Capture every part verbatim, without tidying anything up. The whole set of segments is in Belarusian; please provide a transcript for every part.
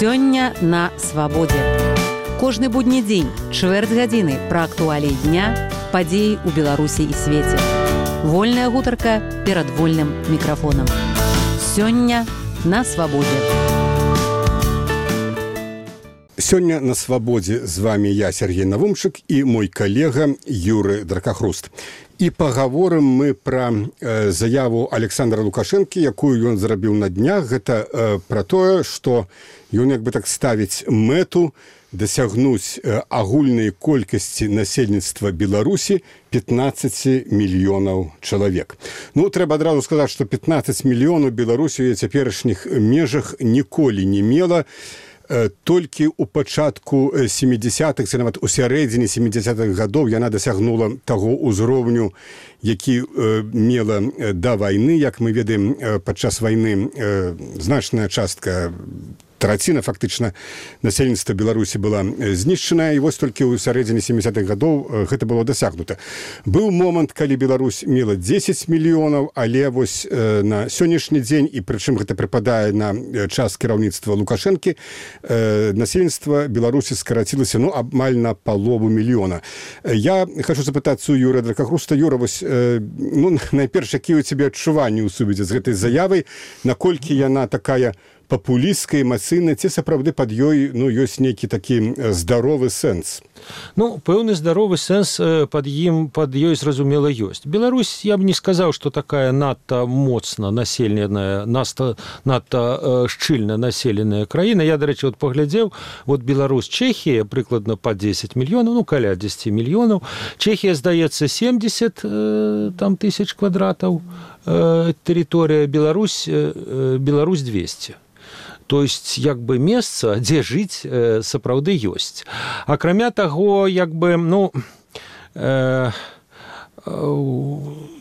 Сёння на свабодзе. Кожны будні дзень, чвэрць гадзіны пра актуаліі дня, падзеі ў Беларусі і свеце. Вольная гутарка перад вольным мікрафонам. Сёння на свабодзе. Сёння на свабодзе з вами я, Сергей Навумчык, і мой калега Юры Дракахруст. І пагаворым мы пра э, заяву Александра Лукашэнкі, якую ён зрабіў на днях. Гэта э, пра тое, што ён як бы так ставіць мэту дасягнуць э, агульнай колькасці насельніцтва Беларусі пятнаццаць мільёнаў чалавек. Ну, трэба адразу сказаць, што пятнаццаць мільёнаў Беларусі ў цяперашніх межах ніколі не мела. Толькі ў пачатку сямідзясятых, ці нават у сярэдзіне сямідзясятых гадоў яна дасягнула таго ўзроўню, які э, мела да вайны. Як мы ведаем, падчас вайны э, значная частка, траціна фактычна насельніцтва Беларусі была знішчаная, і вось толькі ў сярэдзіне сямідзясятых гадоў гэта было дасягнута. Быў момант, калі Беларусь мела дзесяць мільёнаў, але вось э, на сённяшні дзень, і прычым гэта прыпадае на час кіраўніцтва Лукашэнкі, э, насельніцтва Беларусі скарацілася ну, амаль на палову мільёна. Я хочу запытацца у Юры Дракахруста. Юра, вось, э, ну, найперш, якія ў цябе адчуванні ў сувязі з гэтай заявай, наколькі яна такая папулістская, эмацыйная, ці сапраўды пад ёй ну, ёсць нейкі такі здаровы сэнс? Ну, пэўны здаровы сэнс пад ім, пад ёй, зразумела, ёсць. Беларусь, я б не сказаў, што такая надта моцна населеная, надта, надта шчыльна населеная краіна. Я, дарэчы, вот паглядзеў, вот Беларусь, Чэхія, прыкладна па дзесяць мільёнаў, ну, каля дзесяць мільёнаў. Чэхія, здаецца, семьдесят там, тысяч квадратаў тэрыторыя, Беларусь, Беларусь двести. То есть, як бы, месца, дзе жыць, э, сапраўды ёсць. Акрамя таго, як бы, ну, э, э,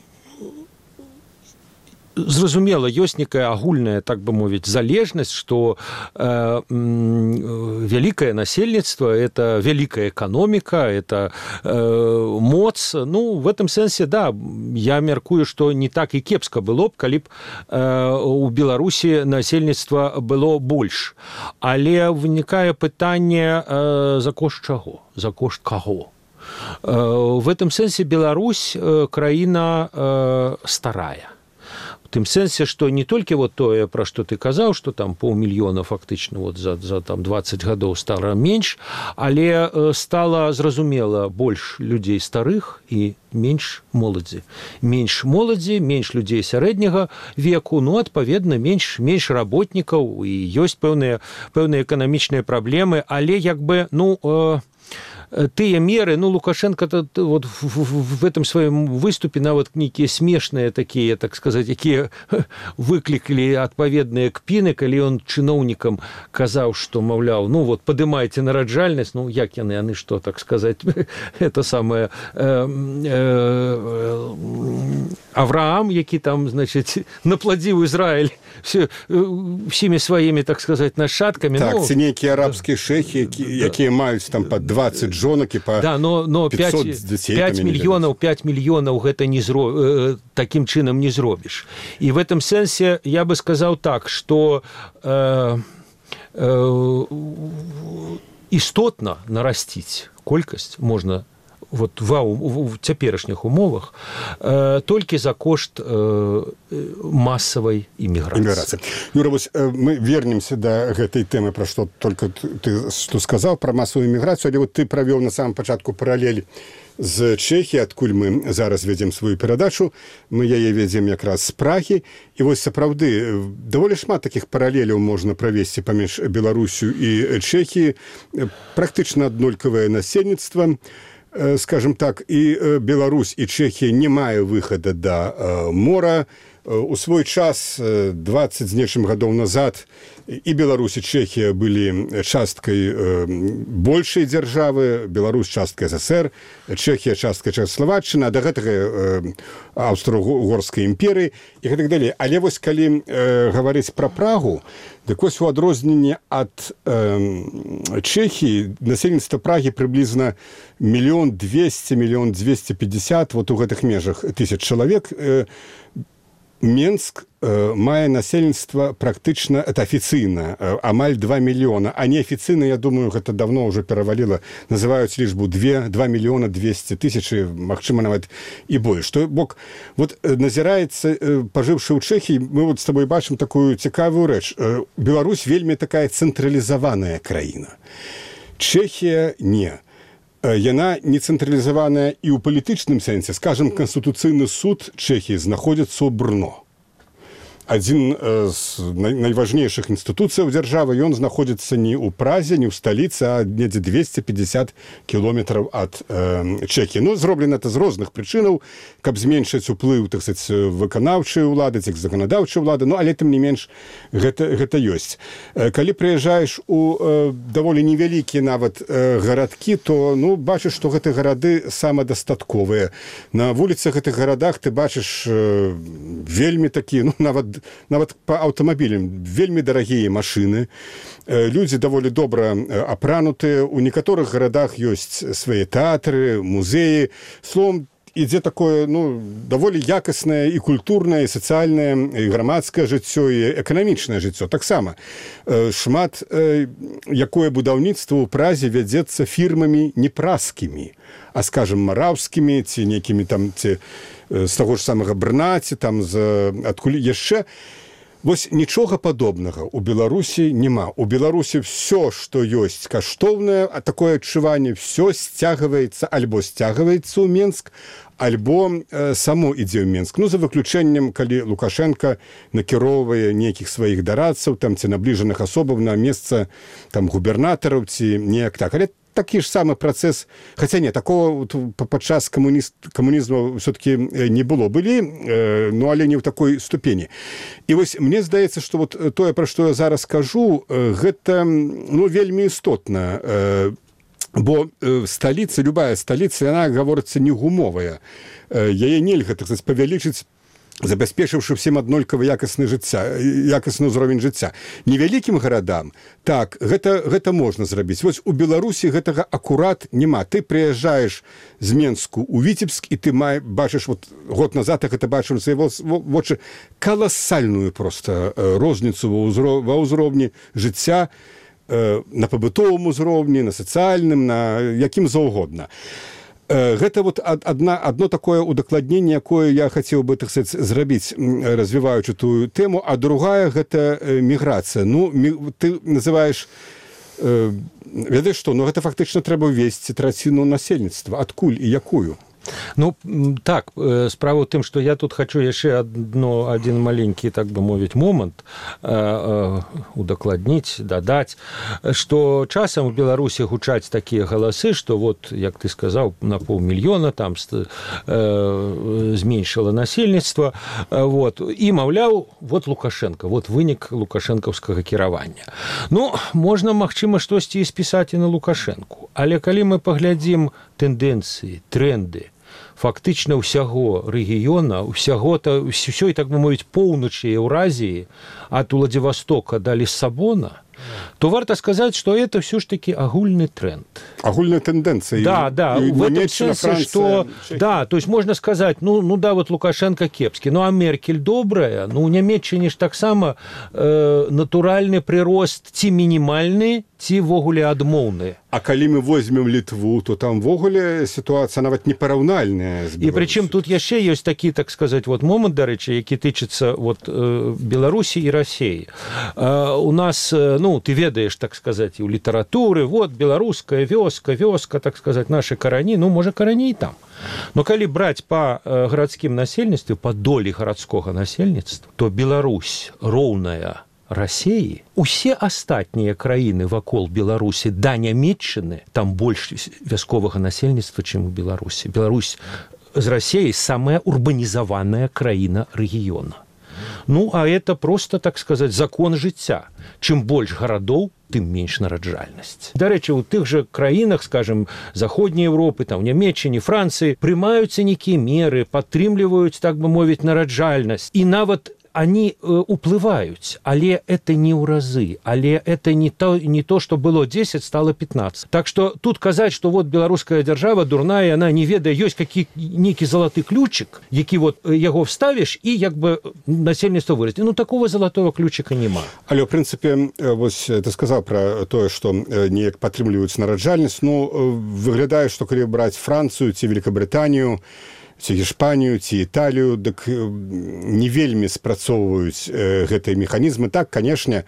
зразумела, ёсць некая агульная, так бы мовіць, залежнасць, што э, вялікае насельніцтва – это вялікая эканоміка, это э, моц. Ну, в этом сэнсе, да, я мяркую, што не так і кепска было б, калі б э, у Беларусі насельніцтва было больш. Але вынікае пытанне, э, за кошт чаго, за кошт каго. Э, в этом сэнсе Беларусь э, краіна э, старая. В тым сэнсе, што не толькі вот тое, пра што ты казаў, што там паўмільёна фактычна вот за, за там, дваццаць гадоў стала менш, але стала, зразумела, больш людзей старых і менш моладзі. Менш моладзі, менш людзей сярэдняга веку, ну, адпаведна, менш, менш работнікаў, і ёсць пэўныя, пэўныя эканамічныя праблемы, але як бы, ну, э, тыя меры, ну, Лукашенко вот в, в этом своем выступе нават нейкія смешныя такія, так сказать, якія выклікалі адпаведныя кпіны, калі ён чыноўнікам казаў, што, маўляў, ну, вот, падымайце нараджальнасць, ну, як яны, яны што, так сказать, это самае э, э, Авраам, які там, значит, напладзіў Ізраіль все, всімі сваімі, так сказать, нашчадкамі. Так, ну, ці нейкія арабскія шэхі, якія, якія маюць там па дваццаць жонак і па да, но, но пятьсот дзяцей. пять мільёнаў, пять мільёнаў гэта не зро... э, такім чынам не зробіш. І в этом сэнсе я бы сказаў так, што э, э, істотна нарасціць колькасць можна вот в, в, в цяперашніх умовах э, толькі за кошт э, масавай іміграцыі. Юра, вось э, мы вернемся да гэтай тэмы, пра што только ты што сказаў пра масавую іміграцыю, але вот ты правёў на самом пачатку паралель з Чэхіі, адкуль мы зараз вядзем сваю перадачу. Мы яе вядзем якраз з Прагі. І вось сапраўды даволі шмат такіх паралеляў можна правесці паміж Беларусю і Чэхіі. Практычна аднолькавае насельніцтва, скажем так, і Беларусь, і Чэхія не мае выхада да мора. У свой час, дваццаць з нечым гадоў назад, і Беларусь, і Чэхія былі часткай большай дзяржавы, Беларусь часткай СССР, Чэхія часткай Чэхаславаччыны, а да гэтага Аўстра-Угорскай імперыі і гэтак далей. Але вось калі гаварыць пра Прагу, дык вось у адрозненне ад Чэхіі насельніцтва Прагі прыблізна мільён двесце, мільён дзвесце пятьдесят, вот у гэтых межах тысяч чалавек. Менск э, мае насельніцтва практычна, это афіцыйна, э, амаль два мільёна, а неафіцыйна, я думаю, гэта давно ўжо пераваліла, называюць лічбу два мільёна двести тысяч, магчыма, нават і больш. То бок, вот назіраецца, э, пажыўшы ў Чэхіі, мы вот з табой бачым такую цікавую рэч. Э, Беларусь вельмі такая цэнтралізаваная краіна. Чэхія не. Яна не цэнтралізаваная і ў палітычным сэнсе. Скажем, Канстытуцыйны суд Чэхіі знаходзіцца ў Брно. Адзін з найважнейшых інстытуцыяў дзяржавы, ён знаходзіцца не ў Празе, не ў сталіцы, а недзе двести пятьдесят кіламетраў ад э, Чэхіі. Ну, зроблена это з розных прычынаў, каб зменшыць уплыў, так сказаць, выканаўчай улады, ці заканадаўчай улады, ну, але тым не менш гэта, гэта ёсць. Калі прыязджаеш у э, даволі невялікія нават э, гарадкі, то, ну, бачыш, што гэтыя гарады самадастатковыя. На вуліцах гэтых гарадах ты бачыш э, вельмі такія, ну, нават нават па аўтамабілям вельмі дарагія машыны. Людзі даволі добра апранутыя. У некаторых гарадах ёсць свае тэатры, музеі. Словом, ідзе такое, ну, даволі якаснае і культурнае, і сацыяльнае, і грамадскае жыццё, і эканамічнае жыццё. Таксама шмат якое будаўніцтва ў Празе вядзецца фірмамі не празскімі, а, скажем, мараўскімі, ці некімі там, ці з таго ж самага Брна, ці там з адкуль яшчэ. Вось нічога падобнага ў Беларусі няма. У Беларусі все, што ёсць каштоўнае, а такое адчуванне, все сцягваецца альбо сцягваецца ў Менск, альбо э, само ідзе ў Менск. Ну, за выключэннем, калі Лукашенко накіроўвае нейкіх сваіх дарадцаў, там, ці набліжаных асобаў на месца там губернатараў, ці неяк так. Але такі ж самы працэс, хаця не, такого падчас камунізму все-таки не было. Былі, ну, але не ў такой ступені. І вось мне здаецца, што вот тое, пра што я зараз кажу, гэта, ну, вельмі істотна. Бо сталіца, любая сталіца, яна, гаворыцца, не гумовая. Яе нельга, так сказаць, павялічыць, забяспечыўшы всім аднолькава якасны жыцця, якасны ўзровень жыцця. Невялікім гарадам, так, гэта, гэта можна зрабіць. Вось у Беларусі гэтага акурат няма. Ты прыязджаеш з Менску ў Віцебск, і ты май, бачыш, вот, год назад, як гэта бачым свае вочы, каласальную проста розніцу ва ўзроўні жыцця, на пабытовым узроўні, на сацыяльным, на якім заўгодна. Гэта вот адна, адно такое удакладненне, якое я хацеў бы, так сказаць, зрабіць, развіваючы тую тэму, а другая гэта міграцыя. Ну, ты называеш, э, ведаеш што, ну гэта фактычна трэба ўвесці траціну насельніцтва. Адкуль і якую? Ну, так, справа ў тым, што я тут хачу яшчэ адно, адзін маленькі, так бы мовіць, момант э, э, удакладніць, дадаць, што часам у Беларусі гучаць такія галасы, што вот, як ты сказаў, на паўмільёна там э, зменшыла насельніцтва, э, вот, і, маўляў, вот Лукашенко, вот вынік лукашэнкаўскага кіравання. Ну, можна, магчыма, штосьці і спісаць і на Лукашэнку, але калі мы паглядзім тэндэнцыі, тренды, фактычна ўсяго рэгіёна, ўсяго, ўсёй, так бы мовіць, поўначы Еўразіі, ад Уладзівастока да Ліссабона, то варто сказать, что это все ж таки агульный тренд. Агульная тенденция. Да, да, и в этом смысле, Франция, что... Чехия. Да, то есть можно сказать, ну, ну да, вот Лукашенко кепский, ну а Меркель добрая, ну у Нямецчыне ж таксама э, натуральны прырост ці мінімальны, ці ввогуле адмоўны. А калі мы возьмем Літву, то там ввогуле ситуация нават непараўнальная з Беларусі. И причем тут яшчэ ёсць такі, так сказать, вот момент, дарэчы, які тычыцца вот э, Беларусі і Расіі. Э, у нас, э, ну, ты ведаеш, так сказать, і ў літаратуры, вот беларуская вёска, вёска, так сказать, наши карані, ну, можа, карані і там. Но калі браць па э, гарадскім насельніцтве, па долі гарадскога насельніцтва, то Беларусь роўная Расіі, усе астатнія краіны вакол Беларусі да Нямецчыны, там больш вясковага насельніцтва, чым у Беларусі. Беларусь з Расіяй самая урбанізаваная краіна рэгіёна. Ну, а это просто, так сказать, закон жыцця. Чым больш гарадоў, тым менш нараджальнасць. Дарэчы, у тых жа краінах, скажем, Заходняй Европы, там, Нямецчыне, Францыі, прымаюцца нейкія меры, падтрымліваюць, так бы мовіць, нараджальнасць. І нават они уплываюць, але это не ў разы, але это не то, не то, что было дзесяць, стало пятнадцать. Так что тут казаць, что вот беларуская дзяржава дурная, она не ведае, ёсць які нейкі залаты ключик, які вот яго вставишь и як бы насельніцтва вырасце. Ну такого золотого ключика няма. Але ў прынцыпе вось ты сказаў пра тое, што неяк падтрымліваюць нараджальнасць. Ну выглядае, што калі браць Францыю ці Великабрытанію, ці Гішпанію, ці Італію, дык не вельмі спрацоўваюць э, гэтыя механізмы. Так, канешне,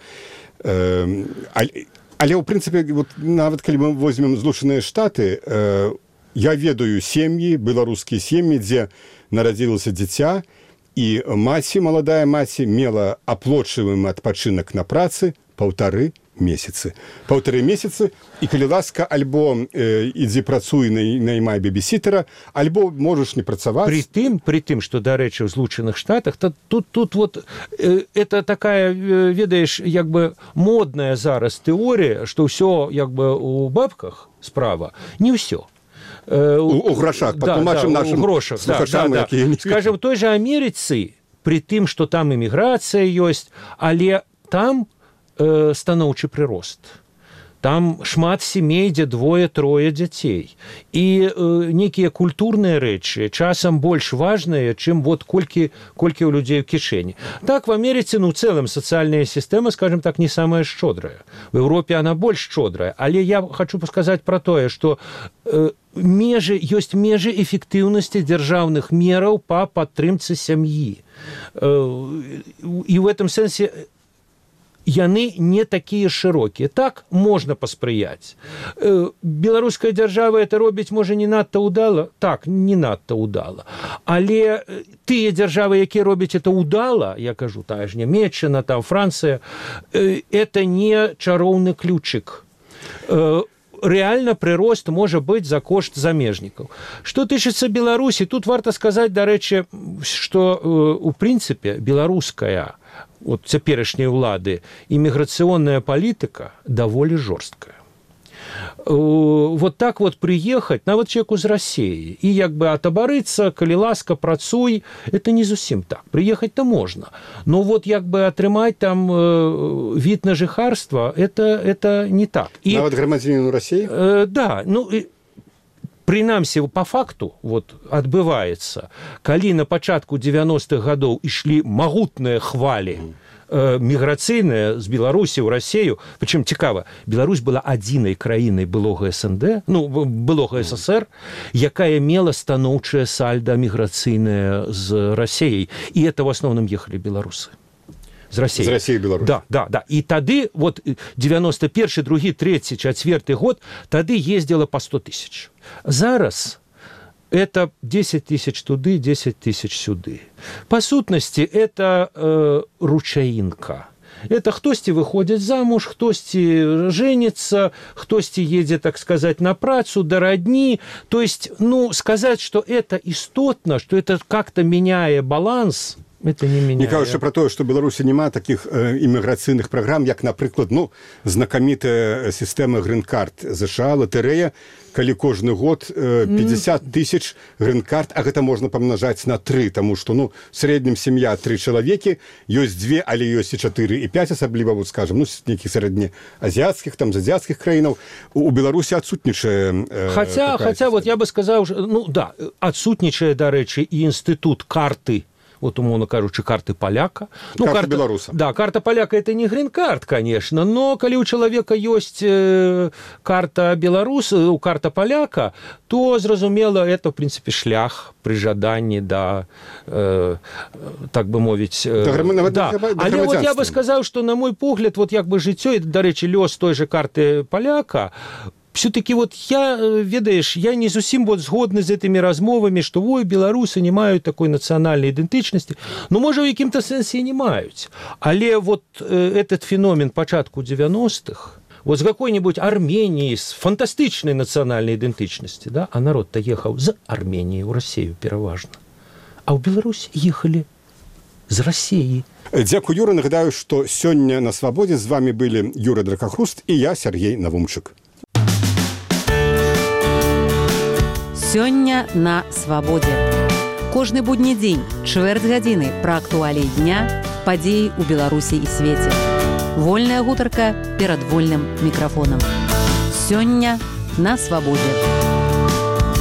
э, але, але ў прынцыпе вот, нават калі мы возьмем Злучаныя Штаты, э, я ведаю сем'і, беларускія сем'і, дзе нарадзілася дзіця, і маці, маладая маці, мела аплочваемы адпачынак на працы паўтары месяцы. Паўтары месяцы, і калі ласка, альбо э, ідзі працуй, наймай бебісітера, альбо можаш не працаваць. При тым, при тым, што, дарэчы, ў Злучаных Штатах, то, тут, тут вот э, это такая, э, ведаеш, як бы модная зараз тэорія, што ўсё як бы у бабках справа, не ўсё. Э, у, у грошах, да, патлумачым да, нашим грошах, слухачам, да, да, да. Скажем, той же Америцы, при тым, што там эміграцыя ёсць, але там станоўчы прырост. Там шмат сямей, дзе двое-трое дзяцей. І э, нейкія культурныя рэчы часам больш важныя, чым вот колькі, колькі ў людзей у кішэні. Так, в Америце, ну, в цэлым сацыяльная сістэма, скажем так, не самая шчодрая. В Европе она больш шчодрая. Але я хочу сказаць пра тое, што э, межы, ёсць межы эфектыўнасці дзяржаўных мераў па падтрымцы сям'і. Э, і ў гэтым сэнсе яны не такія шырокія. Так можна паспрыяць. Беларуская дзяржава это робіць, можа, не надта ўдала? Так, не надта ўдала. Але тыя дзяржавы, якія робяць это ўдала, я кажу, тая ж Нямецчына, там Францыя, это не чароўны ключик. Реально прырост можа быць за кошт замежнікаў. Што тычыцца Беларусі, тут варта сказаць, дарэчы, што у прынцыпе беларуская вот цяперашняй улады іміграцыйная палітыка даволі жорсткая. Вот так вот приехать, нават чеку з России, и як бы атабарыцца, калі ласка, працуй, это не зусім так. Приехать-то можно. Но вот як бы атрымаць там э, вид на жыхарства, это, это не так. И, нават грамадзяніну России? Э, да, ну... Прынамсі, по факту вот, адбываецца, калі на пачатку дзевяностых гадоў ішлі магутныя хвалі э, міграцыйныя з Беларусі ў Расію, прычым цікава, Беларусь была адзінай краінай былога СНД, ну, былога СССР, якая мела станоўчае сальда міграцыйнае з Расіяй, і это в асноўным ехалі беларусы. З России. З России, Беларусь. Да, да, да. И тады, вот, девяносто первый, другі, трэці, чацвёрты год, тады ездила по сто тысяч. Зараз это десять тысяч туды, десять тысяч сюды. По сутности, это э, ручаинка. Это хтосьці выходит замуж, хтосьці женится, хтосьці едет, так сказать, на працу, до родни. То есть, ну, сказать, что это истотно, что это как-то меняет баланс, это не меняет. Не кажучы пра тое, што Беларусі няма такіх э, іміграцыйных праграм, як, напрыклад, ну, знакамітая сістэма грин-карт ЗША, латарэя, калі кожны год э, пятьдесят тысяч грин-карт, а гэта можна памнажаць на тры, таму што, ну, в сярэднім сям'я тры чалавекі, ёсць две, але ёсць і чатыры, і пяць, асабліва, вот, скажем, ну, нейкіх сярэднеазіяцкіх, там, з азіяцкіх краінаў, у, у Беларусі адсутнічае... Э, хаця, хаця, вот, я бы сказаў, ну, да, адсутнічае, дарэчы, і інстытут карты, вот, умовно кажучи, карты поляка. Ну, карта, карта белоруса. Да, карта поляка – это не грин-карт, конечно, но коли у человека есть э, карта белоруса, у карта поляка, то, зразумела, это, в принципе, шлях при жаданні да, э, так бы мовіць... Э, да, да. Да, але вот я бы сказал, что, на мой погляд, вот як бы жыццё, до речи, лёс той же карты поляка, все-таки вот я, ведаешь, я не зусім вот згодны з этими размовами, что ой, беларусы не маюць такой нацыянальнай ідэнтычнасці. Ну, можа, у якім-то сэнсе не маюць. Але вот э, этот феномен пачатку девяностых, вот з какой-нибудь Армении, с фантастычнай нацыянальнай ідэнтычнасці, да, а народ-то ехаў з Армении ў Россию пераважна. А ў Беларусь ехалі з России. Дзякуй, Юра. Нагадаю, што сёння на Свабодзе з вами былі Юра Дракахруст і я, Сергей Навумчык. Сёння на Свабодзе. Кожны будні дзень, чвэрць гадзіны пра актуаліі дня, падзеі ў Беларусі і свеце. Вольная гутарка перад вольным мікрафонам. Сёння на свабодзе.